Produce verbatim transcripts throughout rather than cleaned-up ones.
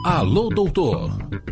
Alô, doutor.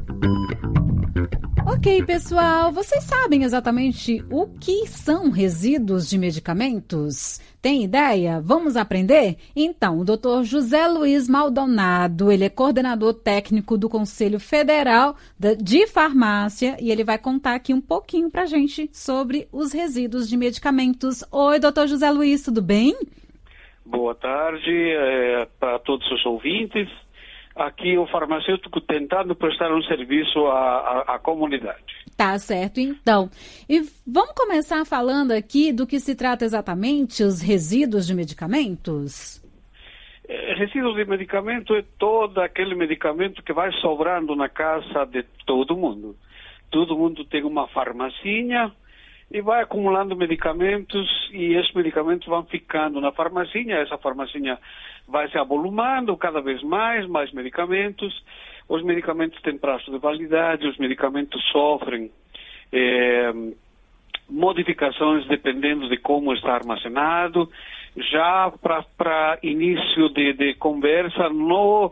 Ok, pessoal, vocês sabem exatamente o que são resíduos de medicamentos? Tem ideia? Vamos aprender? Então, o doutor José Luiz Maldonado, ele é coordenador técnico do Conselho Federal de Farmácia e ele vai contar aqui um pouquinho pra gente sobre os resíduos de medicamentos. Oi, doutor José Luiz, tudo bem? Boa tarde é, para todos os ouvintes. Aqui o farmacêutico tentando prestar um serviço à, à, à comunidade. Tá certo, então. E vamos começar falando aqui do que se trata exatamente os resíduos de medicamentos? É, resíduos de medicamento é todo aquele medicamento que vai sobrando na casa de todo mundo. Todo mundo tem uma farmacinha e vai acumulando medicamentos e esses medicamentos vão ficando na farmacinha, essa farmacinha vai se avolumando cada vez mais, mais medicamentos, os medicamentos têm prazo de validade, os medicamentos sofrem eh, modificações dependendo de como está armazenado. Já para início de, de conversa, no,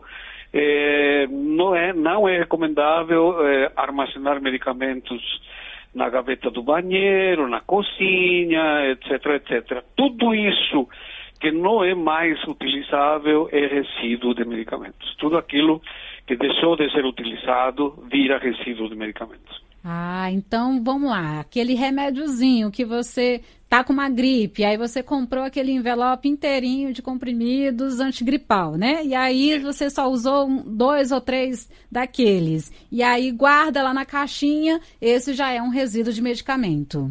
eh, não, é, não é recomendável eh, armazenar medicamentos na gaveta do banheiro, na cozinha, etc, etcétera. Tudo isso que não é mais utilizável é resíduo de medicamentos. Tudo aquilo que deixou de ser utilizado vira resíduo de medicamentos. Ah, então vamos lá. Aquele remédiozinho que você tá com uma gripe, aí você comprou aquele envelope inteirinho de comprimidos antigripal, né? E aí você só usou um, dois ou três daqueles. E aí guarda lá na caixinha, esse já é um resíduo de medicamento.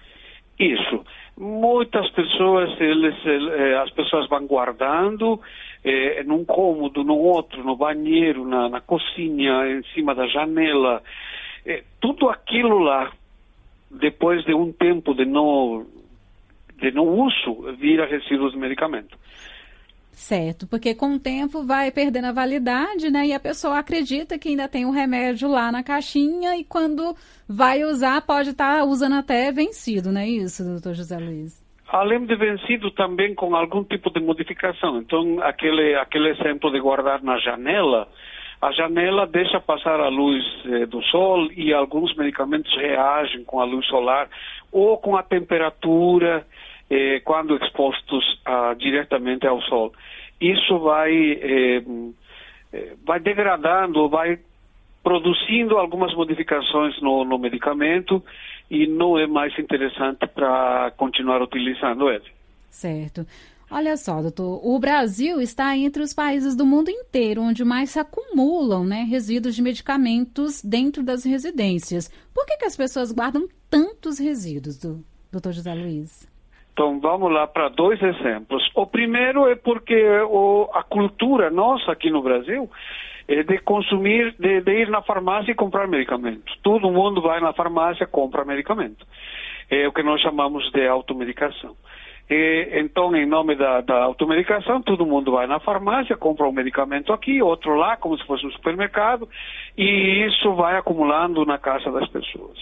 Isso. Muitas pessoas, eles, as pessoas vão guardando eh, num cômodo, no outro, no banheiro, na, na cozinha, em cima da janela. Eh, tudo aquilo lá, depois de um tempo de não, de não uso, vira resíduos de medicamento. Certo, porque com o tempo vai perdendo a validade, né? E a pessoa acredita que ainda tem o remédio lá na caixinha e quando vai usar pode estar usando até vencido, não é isso, doutor José Luiz? Além de vencido, também com algum tipo de modificação. Então, aquele, aquele exemplo de guardar na janela, a janela deixa passar a luz eh, do sol e alguns medicamentos reagem com a luz solar ou com a temperatura eh, quando expostos ah, diretamente ao sol. Isso vai, eh, eh, vai degradando, vai produzindo algumas modificações no, no medicamento e não é mais interessante para continuar utilizando ele. Certo. Olha só, doutor, o Brasil está entre os países do mundo inteiro onde mais se acumulam, né, resíduos de medicamentos dentro das residências. Por que que as pessoas guardam tantos resíduos, do, doutor José Luiz? Então, vamos lá para dois exemplos. O primeiro é porque o, a cultura nossa aqui no Brasil é de consumir, de, de ir na farmácia e comprar medicamentos. Todo mundo vai na farmácia e compra medicamento. É o que nós chamamos de automedicação. E, então, em nome da, da automedicação, todo mundo vai na farmácia, compra um medicamento aqui, outro lá, como se fosse um supermercado, e isso vai acumulando na casa das pessoas.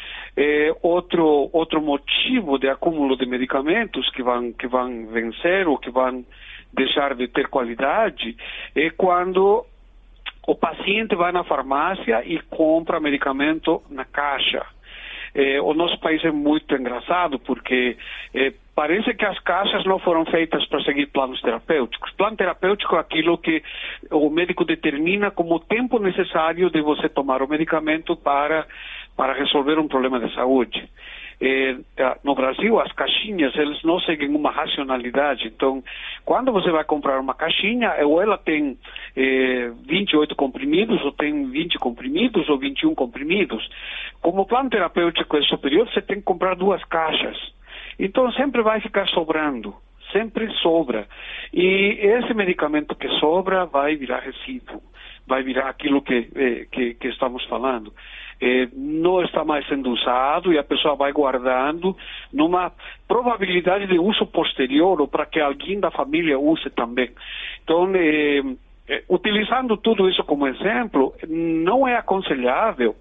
É, outro, outro motivo de acúmulo de medicamentos que vão, que vão vencer ou que vão deixar de ter qualidade é quando o paciente vai na farmácia e compra medicamento na caixa. Eh, o nosso país é muito engraçado porque eh, parece que as caixas não foram feitas para seguir planos terapêuticos. Plano terapêutico é aquilo que o médico determina como o tempo necessário de você tomar o medicamento para, para resolver um problema de saúde. Eh, no Brasil, as caixinhas, eles não seguem uma racionalidade. Então, quando você vai comprar uma caixinha, ou ela tem eh, vinte e oito comprimidos, ou tem vinte comprimidos, ou vinte e um comprimidos. Como o plano terapêutico é superior, você tem que comprar duas caixas. Então, sempre vai ficar sobrando. Sempre sobra. E esse medicamento que sobra vai virar resíduo. Vai virar aquilo que, eh, que, que estamos falando. Eh, não está mais sendo usado e a pessoa vai guardando numa probabilidade de uso posterior ou para que alguém da família use também. Então, eh, eh, utilizando tudo isso como exemplo, não é aconselhável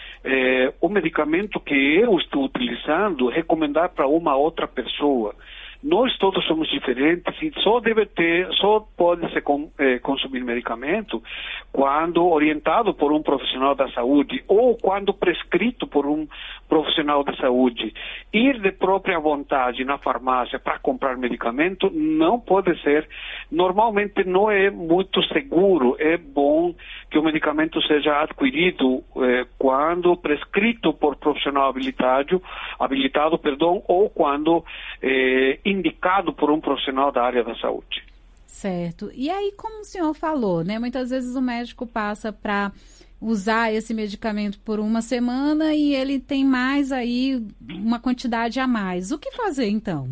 eh, o medicamento que eu estou utilizando recomendar para uma outra pessoa. nós todos somos diferentes e só deve ter, só pode se com, eh, consumir medicamento quando orientado por um profissional da saúde ou quando prescrito por um profissional de saúde. Ir de própria vontade na farmácia para comprar medicamento não pode ser, normalmente não é muito seguro. É bom que o medicamento seja adquirido eh, quando prescrito por profissional habilitado, habilitado perdão, ou quando eh, indicado por um profissional da área da saúde. Certo. E aí, como o senhor falou, né? Muitas vezes o médico passa para usar esse medicamento por uma semana e ele tem mais aí, uma quantidade a mais. O que fazer, então?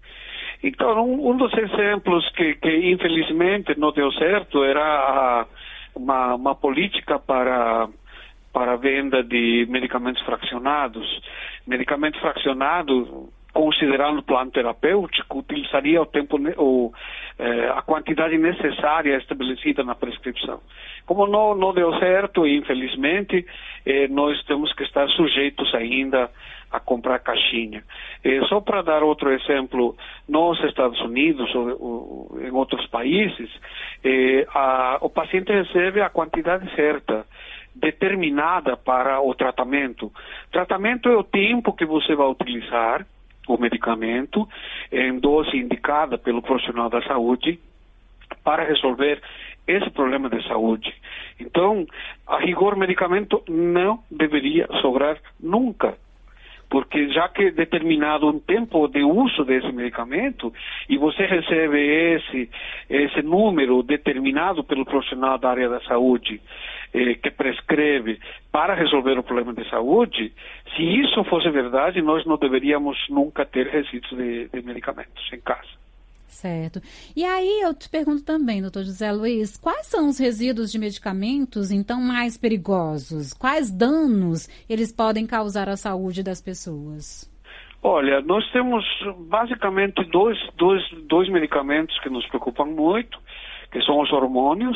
Então, um, um dos exemplos que, que infelizmente não deu certo era a, uma, uma política para, para a venda de medicamentos fracionados. Medicamento fracionado, considerando o plano terapêutico, utilizaria o tempo, o, eh, a quantidade necessária estabelecida na prescrição. Como não, não deu certo, infelizmente, eh, nós temos que estar sujeitos ainda a comprar caixinha. Eh, só para dar outro exemplo, nos Estados Unidos ou, ou em outros países, eh, a, o paciente recebe a quantidade certa, determinada para o tratamento. Tratamento é o tempo que você vai utilizar o medicamento em dose indicada pelo profissional da saúde para resolver esse problema de saúde. Então, a rigor, medicamento não deveria sobrar nunca, porque já que é determinado um tempo de uso desse medicamento e você recebe esse, esse número determinado pelo profissional da área da saúde eh, que prescreve para resolver o problema de saúde, se isso fosse verdade, nós não deveríamos nunca ter resíduos de, de medicamentos em casa. Certo. E aí eu te pergunto também, doutor José Luiz, quais são os resíduos de medicamentos, então, mais perigosos? Quais danos eles podem causar à saúde das pessoas? Olha, nós temos basicamente dois, dois, dois medicamentos que nos preocupam muito, que são os hormônios.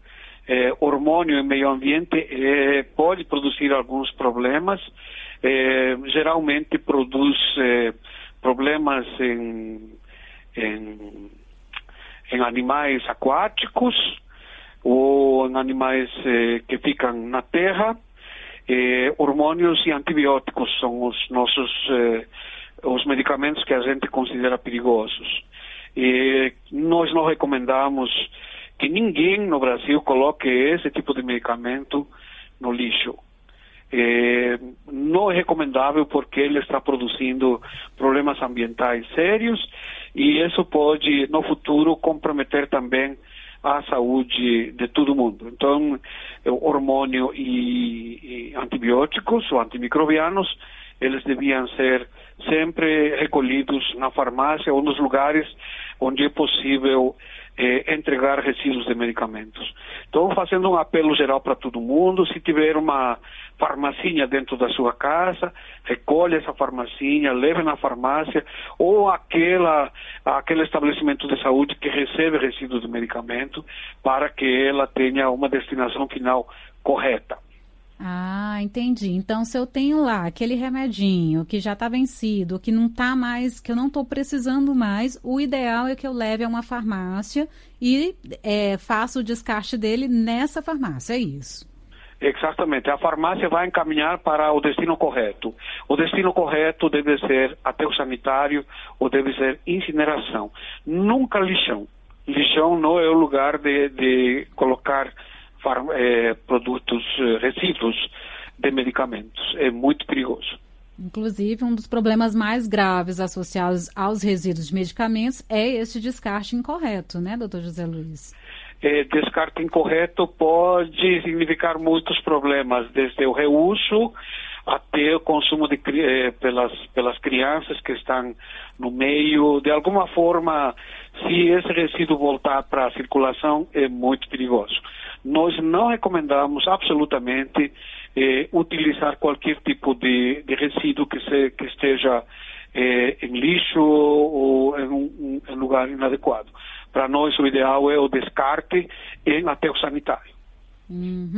É, hormônio em meio ambiente é, pode produzir alguns problemas, é, geralmente produz é, problemas em Em, em animais aquáticos ou em animais eh, que ficam na terra. Eh, hormônios e antibióticos são os nossos eh, os medicamentos que a gente considera perigosos. Eh, nós não recomendamos que ninguém no Brasil coloque esse tipo de medicamento no lixo. É, não é recomendável porque ele está produzindo problemas ambientais sérios e isso pode, no futuro, comprometer também a saúde de todo mundo. Então, hormônio e, e antibióticos ou antimicrobianos, eles deviam ser sempre recolhidos na farmácia ou nos lugares onde é possível eh, entregar resíduos de medicamentos. Estou fazendo um apelo geral para todo mundo. Se tiver uma farmacinha dentro da sua casa, recolhe essa farmacinha, leve na farmácia ou aquela, aquele estabelecimento de saúde que recebe resíduos de medicamento para que ela tenha uma destinação final correta. Ah, entendi. Então, se eu tenho lá aquele remedinho que já está vencido, que não está mais, que eu não estou precisando mais, o ideal é que eu leve a uma farmácia e é, faça o descarte dele nessa farmácia, é isso? Exatamente. A farmácia vai encaminhar para o destino correto. O destino correto deve ser aterro sanitário ou deve ser incineração. Nunca lixão. Lixão não é o lugar de, de colocar Eh, produtos, eh, resíduos de medicamentos. É muito perigoso. Inclusive, um dos problemas mais graves associados aos resíduos de medicamentos é esse descarte incorreto, né, doutor José Luiz? É, descarte incorreto pode significar muitos problemas, desde o reuso até o consumo de, eh, pelas, pelas crianças que estão no meio. De alguma forma, se esse resíduo voltar para a circulação, é muito perigoso. Nós não recomendamos absolutamente eh, utilizar qualquer tipo de, de resíduo que, se, que esteja eh, em lixo ou em um, um lugar inadequado. Para nós, o ideal é o descarte em aterro sanitário. Uhum.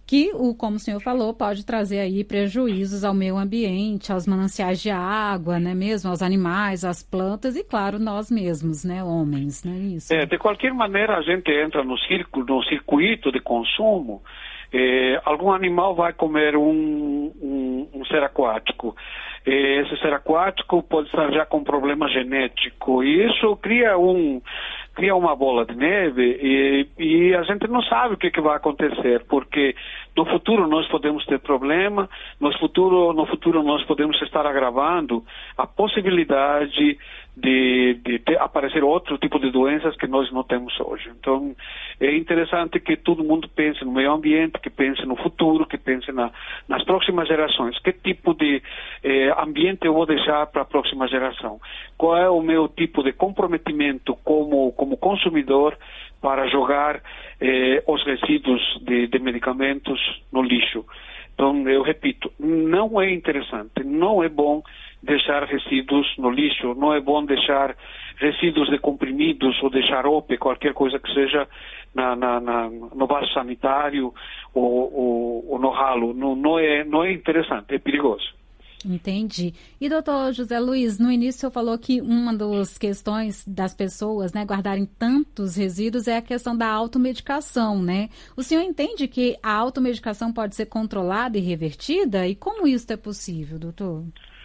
que, o, como o senhor falou, pode trazer aí prejuízos ao meio ambiente, aos mananciais de água, né, mesmo aos animais, às plantas e, claro, nós mesmos, né, homens, não é isso? É, de qualquer maneira, a gente entra no, circo, no circuito de consumo. É, algum animal vai comer um, um, um ser aquático. É, esse ser aquático pode estar já com problema genético e isso cria um cria uma bola de neve e, e a gente não sabe o que, que vai acontecer, porque no futuro nós podemos ter problema, no futuro, no futuro nós podemos estar agravando a possibilidade de, de ter, aparecer outro tipo de doenças que nós não temos hoje. Então, é interessante que todo mundo pense no meio ambiente, que pense no futuro, que pense na, nas próximas gerações. Que tipo de eh, ambiente eu vou deixar para a próxima geração? Qual é o meu tipo de comprometimento como, como consumidor para jogar eh, os resíduos de, de medicamentos no lixo? Então, eu repito, não é interessante, não é bom deixar resíduos no lixo, não é bom deixar resíduos de comprimidos ou de xarope, qualquer coisa que seja na, na, na, no vaso sanitário ou, ou, ou no ralo. Não, não, é, não é interessante, é perigoso. Entendi. E, doutor José Luiz, no início o senhor falou que uma das questões das pessoas, né, guardarem tantos resíduos é a questão da automedicação, né? O senhor entende que a automedicação pode ser controlada e revertida? E como isso é possível, doutor?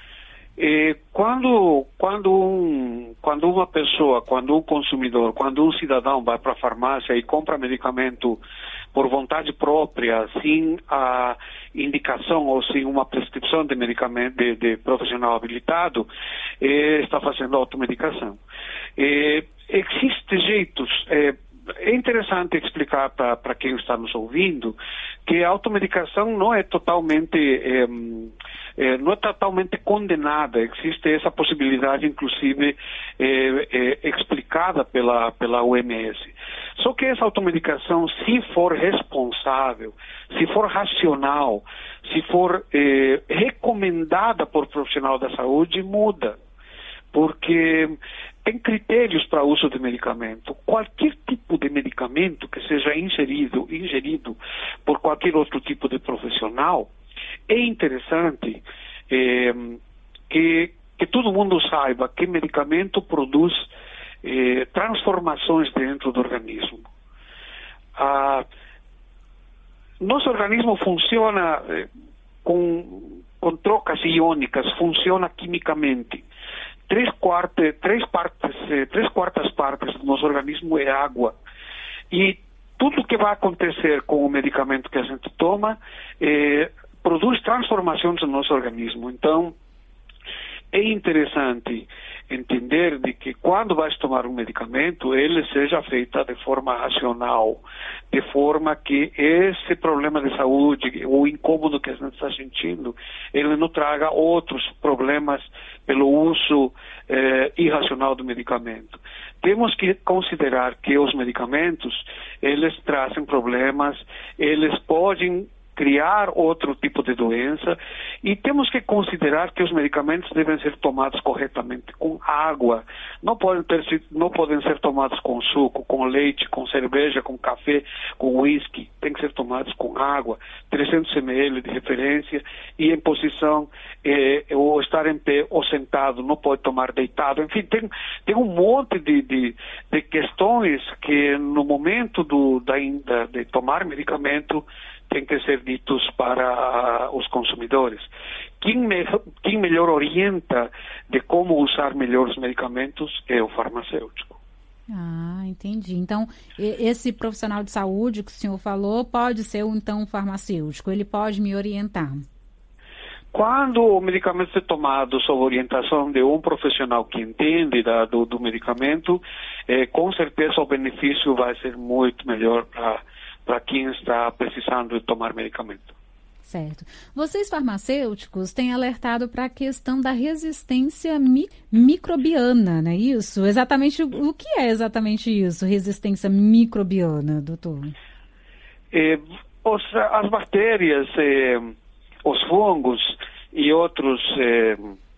E quando, quando, um, quando uma pessoa, quando um consumidor, quando um cidadão vai para a farmácia e compra medicamento por vontade própria, sem a indicação ou sem uma prescrição de medicamento de, de profissional habilitado, eh, está fazendo automedicação. Eh, Existem jeitos. Eh, É interessante explicar para quem está nos ouvindo que a automedicação não é totalmente é, é, não é totalmente condenada. Existe essa possibilidade, inclusive, é, é, explicada pela, pela O M S. Só que essa automedicação, se for responsável, se for racional, se for é, recomendada por profissional da saúde, muda. Porque tem critérios para uso de medicamento. Qualquer tipo de medicamento que seja inserido, ingerido por qualquer outro tipo de profissional, é interessante é, que, que todo mundo saiba que medicamento produz é, transformações dentro do organismo. Ah, nosso organismo funciona é, com, com trocas iônicas, funciona quimicamente. Três quartas, três partes, três quartas partes do nosso organismo é água. E tudo que vai acontecer com o medicamento que a gente toma eh, produz transformações no nosso organismo. Então, é interessante entender de que quando vai tomar um medicamento, ele seja feito de forma racional, de forma que esse problema de saúde, o incômodo que a gente está sentindo, ele não traga outros problemas pelo uso eh, irracional do medicamento. Temos que considerar que os medicamentos, eles trazem problemas, eles podem criar outro tipo de doença e temos que considerar que os medicamentos devem ser tomados corretamente com água, não podem, ter, não podem ser tomados com suco, com leite, com cerveja, com café, com whisky, tem que ser tomados com água, trezentos mililitros de referência e em posição, eh, ou estar em pé ou sentado, não pode tomar deitado, enfim, tem, tem um monte de, de, de questões que no momento do, da, da, de tomar medicamento tem que ser ditos para os consumidores. Quem, me, quem melhor orienta de como usar melhor os medicamentos é o farmacêutico. Ah, entendi. Então, esse profissional de saúde que o senhor falou pode ser, então, um farmacêutico. Ele pode me orientar. Quando o medicamento é tomado sob orientação de um profissional que entende da, do, do medicamento, eh, com certeza o benefício vai ser muito melhor para para quem está precisando de tomar medicamento. Certo. Vocês farmacêuticos têm alertado para a questão da resistência mi- microbiana, não é isso? Exatamente o que é exatamente isso, resistência microbiana, doutor? É, os, as bactérias, é, os fungos e outros é,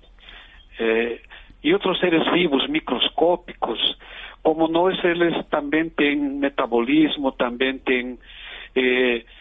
é, e outros seres vivos microscópicos, como nós, eles também têm metabolismo, também têm, eh,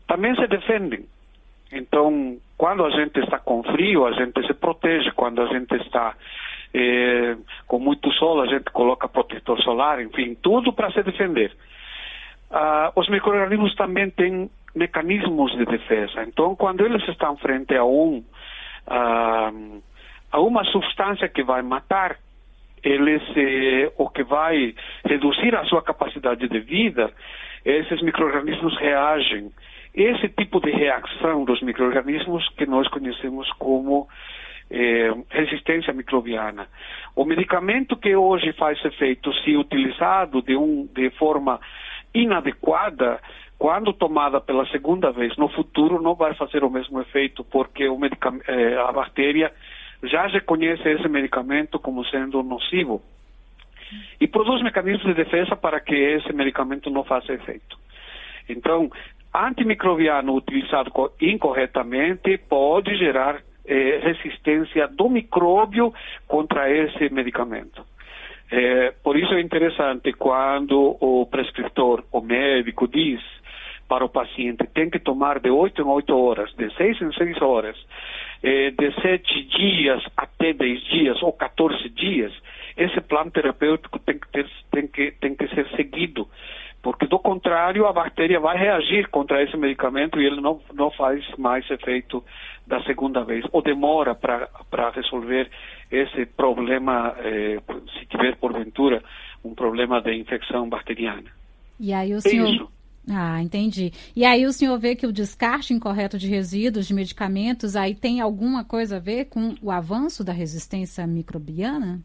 também se defendem. Então, quando a gente está com frio, a gente se protege. Quando a gente está eh, com muito sol, a gente coloca protetor solar, enfim, tudo para se defender. Ah, os micro-organismos também têm mecanismos de defesa. Então, quando eles estão frente a um ah, a uma substância que vai matar eles, eh, ou que vai reduzir a sua capacidade de vida, esses micro-organismos reagem. Esse tipo de reação dos micro-organismos que nós conhecemos como eh, resistência microbiana. O medicamento que hoje faz efeito, se utilizado de, um, de forma inadequada, quando tomada pela segunda vez, no futuro não vai fazer o mesmo efeito, porque o eh, a bactéria já reconhece esse medicamento como sendo nocivo e produz mecanismos de defesa para que esse medicamento não faça efeito. Então, antimicrobiano utilizado incorretamente pode gerar eh, resistência do micróbio contra esse medicamento. Eh, por isso é interessante quando o prescritor, o médico, diz para o paciente tem que tomar de oito em oito horas, de seis em seis horas, eh, de sete dias até dez dias ou quatorze dias, esse plano terapêutico tem que, ter, tem que, tem que ser seguido. Porque, do contrário, a bactéria vai reagir contra esse medicamento e ele não, não faz mais efeito da segunda vez. Ou demora para resolver esse problema, eh, se tiver, porventura, um problema de infecção bacteriana. E aí o senhor... É isso. Ah, entendi. E aí o senhor vê que o descarte incorreto de resíduos de medicamentos aí tem alguma coisa a ver com o avanço da resistência microbiana?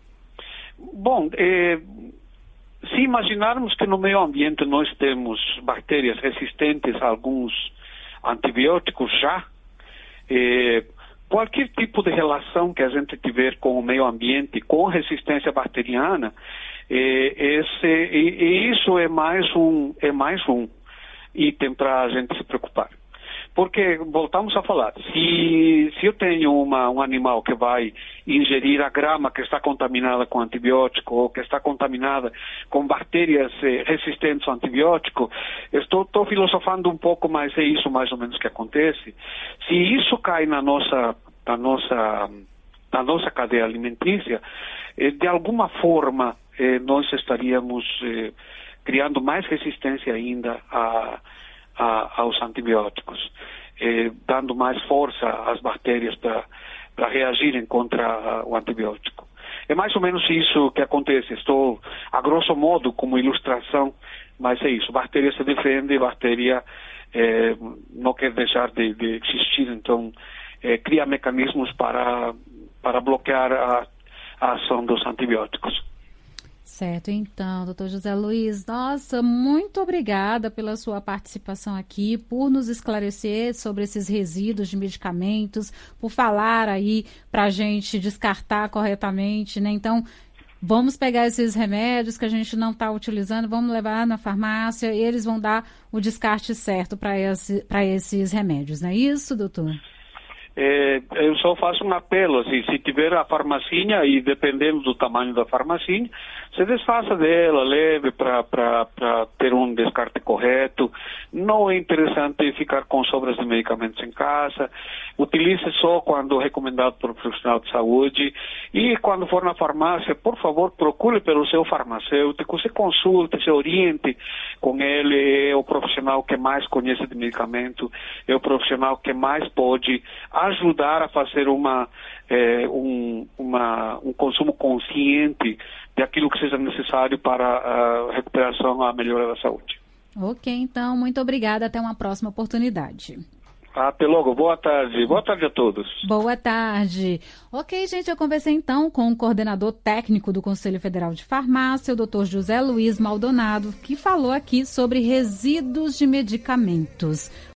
Bom, eh... se imaginarmos que no meio ambiente nós temos bactérias resistentes a alguns antibióticos já, eh, qualquer tipo de relação que a gente tiver com o meio ambiente, com resistência bacteriana, eh, esse, e, e isso é mais um, é mais um item para a gente se preocupar. Porque, voltamos a falar, se, se eu tenho uma, um animal que vai ingerir a grama que está contaminada com antibiótico ou que está contaminada com bactérias eh, resistentes ao antibiótico, estou, estou filosofando um pouco, mas é isso mais ou menos que acontece. Se isso cai na nossa, na nossa, na nossa cadeia alimentícia, eh, de alguma forma eh, nós estaríamos eh, criando mais resistência ainda a A, aos antibióticos, eh, dando mais força às bactérias para reagirem contra a, o antibiótico. É mais ou menos isso que acontece. Estou, a grosso modo, como ilustração, mas é isso. Bactéria se defende, bactéria eh, não quer deixar de, de existir, então eh, cria mecanismos para, para bloquear a, a ação dos antibióticos. Certo, então, doutor José Luiz, nossa, muito obrigada pela sua participação aqui, por nos esclarecer sobre esses resíduos de medicamentos, por falar aí para a gente descartar corretamente, né? Então, vamos pegar esses remédios que a gente não está utilizando, vamos levar na farmácia e eles vão dar o descarte certo para esse, para esses remédios, não é isso, doutor? É, eu só faço um apelo, assim, se tiver a farmacinha e dependendo do tamanho da farmacinha, se desfaça dela, leve para ter um descarte correto. Não é interessante ficar com sobras de medicamentos em casa. Utilize só quando recomendado por um profissional de saúde. E quando for na farmácia, por favor, procure pelo seu farmacêutico, se consulte, se oriente com ele. É o profissional que mais conhece de medicamento, é o profissional que mais pode ajudar a fazer uma, eh, um, uma, um consumo consciente daquilo que seja necessário para a recuperação, a melhora da saúde. Ok, então, muito obrigada. Até uma próxima oportunidade. Até logo. Boa tarde. Boa tarde a todos. Boa tarde. Ok, gente, eu conversei então com o coordenador técnico do Conselho Federal de Farmácia, o doutor José Luiz Maldonado, que falou aqui sobre resíduos de medicamentos.